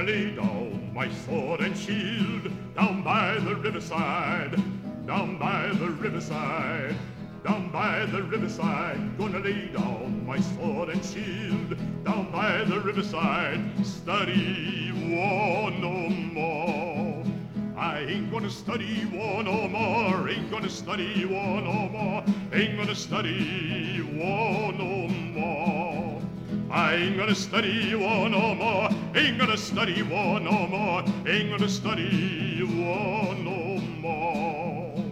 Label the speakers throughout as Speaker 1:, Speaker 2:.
Speaker 1: gonna lay down my sword and shield down by the riverside, down by the riverside, down by the riverside. Gonna lay down my sword and shield down by the riverside. Study war no more. I ain't gonna study war no more. Ain't gonna study war no more. Ain't gonna study war no more. I ain't gonna study war no more. Ain't gonna study war no more. Ain't gonna study war no more.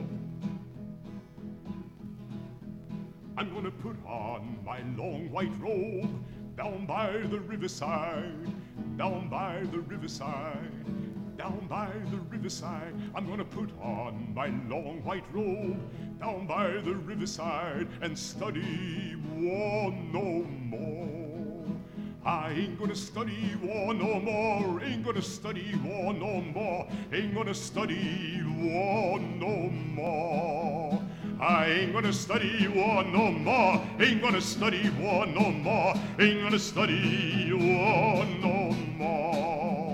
Speaker 1: I'm gonna put on my long white robe down by the riverside, down by the riverside, down by the riverside. I'm gonna put on my long white robe down by the riverside and study war no more. I ain't gonna study war no more. Ain't gonna study war no more. Ain't gonna study war no more. I ain't gonna study war no more. Ain't gonna study war no more. Ain't gonna study war no more.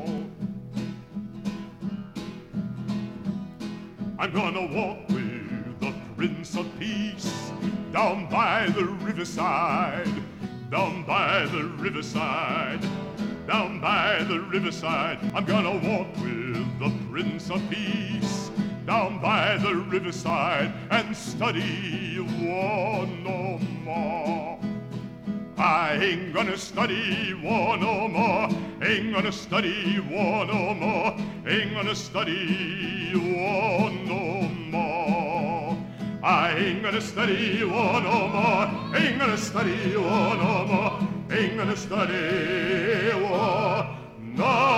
Speaker 1: I'm gonna walk with the Prince of Peace down by the riverside, down by the riverside, down by the riverside. I'm gonna walk with the Prince of Peace down by the riverside and study war no more. I ain't gonna study war no more. Ain't gonna study war no more. Ain't gonna study war no more. I ain't gonna study war no more. Ain't gonna study war no more. Ain't gonna study war no more.